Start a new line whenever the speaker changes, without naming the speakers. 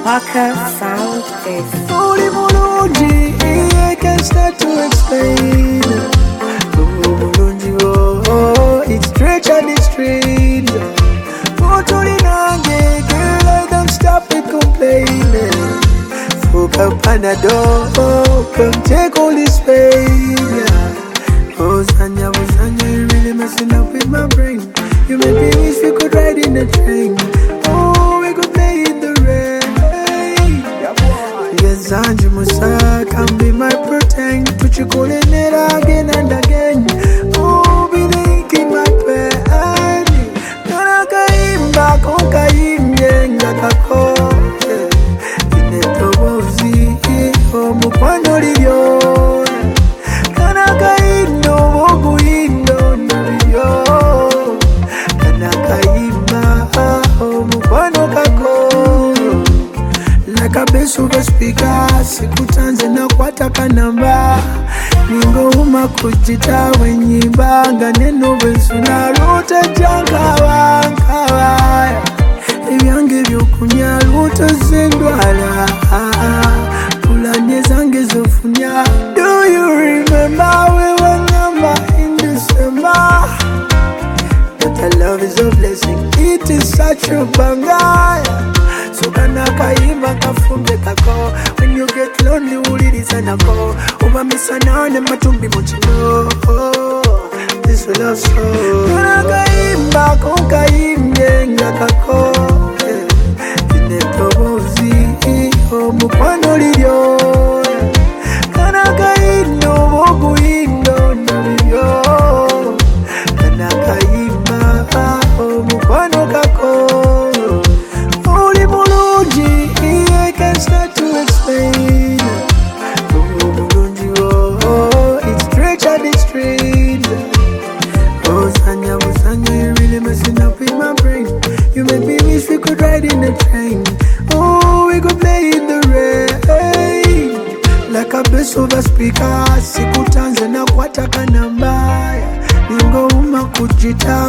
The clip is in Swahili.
Walker sound is
Holy Mulunji, I can't start to explain. Mulunji, oh, it's stretch on the street. Totally nange, girl, I don't stop it complaining. Fuck up Panadol, come take all this pain. Oh, Zanya, you really messing up with my brain. You made me wish we could ride in a train. Oh, we could play in the rain. Yes, Zanji Musa can be my pretend. Put you calling it again and again. Oh, be making my pain. Naka imba konka imye ngakako. Inetobozi omukwano liyo. Kanaka ino wogu ino nabyo. Kanaka imba omukwano kako. Like a bass over speaker, sikutanze na kwataka namba. Ningo uma kujita wenyibanga neno bensuna ruta jankawa nkawaya. Ebyange byokunya ruta zendwala. Pulanye zange zofunya. Do you remember we were number in December? That our love is a blessing, it is such a bangaya. So kanaka ima kafunge kako. When you get lonely uliriza nako. Uba misana ne matumbi mochino. This will love so. Kanaka ima konka imye ngakako. Inetobozi omukwano liyo. Kanaka ino wogu ino nabyo. Kanaka ima omukwano kako. I can't start to explain. Oh, it's stretch on the street. Oh, Sanya, you really messing up with my brain. You make me wish we could ride in a train. Oh, we could play in the rain. Like a bass over speaker, sikutanze na kwataka nambaya. Ningo uma kujita